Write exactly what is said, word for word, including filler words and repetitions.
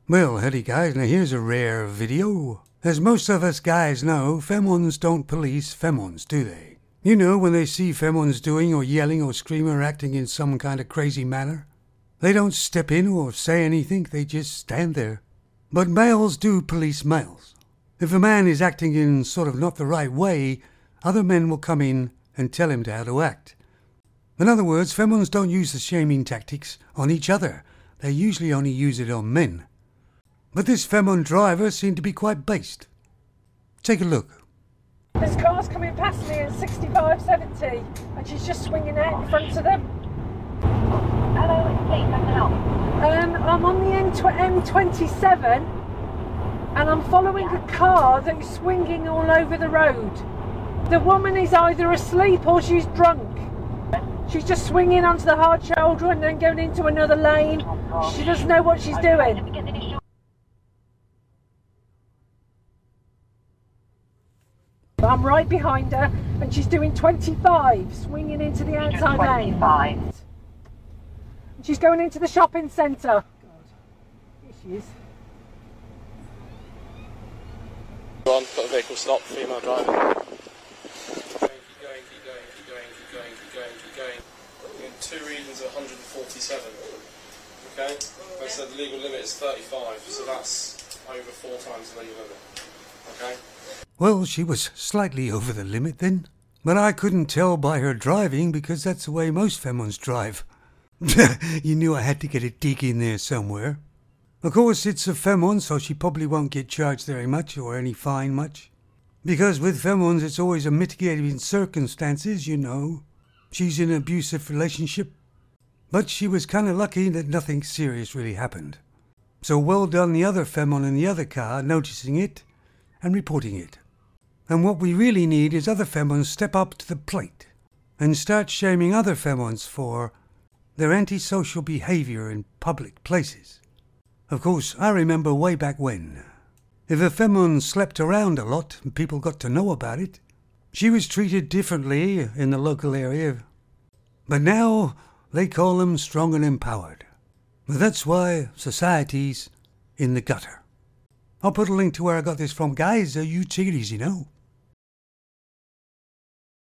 Well, howdy guys, now here's a rare video. As most of us guys know, femons don't police femons, do they? You know, when they see femons doing or yelling or screaming or acting in some kind of crazy manner, they don't step in or say anything, they just stand there. But males do police males. If a man is acting in sort of not the right way, other men will come in and tell him how to act. In other words, femons don't use the shaming tactics on each other. They usually only use it on men. But this femon driver seemed to be quite based. Take a look. This car's coming past me at sixty-five, seventy, and she's just swinging out in front of them. Hello, it's Kate, how can I help? Um, I'm on the M twenty-seven, and I'm following a car that is swinging all over the road. The woman is either asleep or she's drunk. She's just swinging onto the hard shoulder and then going into another lane. She doesn't know what she's doing. I'm right behind her, and she's doing twenty-five, swinging into the outside lane. She's going into the shopping centre. Here she is. Go on, got a vehicle stop, female driver. Keep going, keep going, keep going, keep going, keep going, keep going, keep going. In two readings of one hundred forty-seven. Okay? I said the legal limit is thirty-five, so that's over four times the legal limit. Okay? Well, she was slightly over the limit then. But I couldn't tell by her driving because that's the way most femons drive. You knew I had to get a dig in there somewhere. Of course, it's a femon, so she probably won't get charged very much or any fine much. Because with femons, it's always a mitigating circumstances, you know. She's in an abusive relationship. But she was kind of lucky that nothing serious really happened. So well done the other femon in the other car noticing it and reporting it. And what we really need is other femons step up to the plate and start shaming other femons for their antisocial behaviour in public places. Of course, I remember way back when, if a femon slept around a lot and people got to know about it, she was treated differently in the local area. But now they call them strong and empowered. But that's why society's in the gutter. I'll put a link to where I got this from, guys, so you take it easy, you know.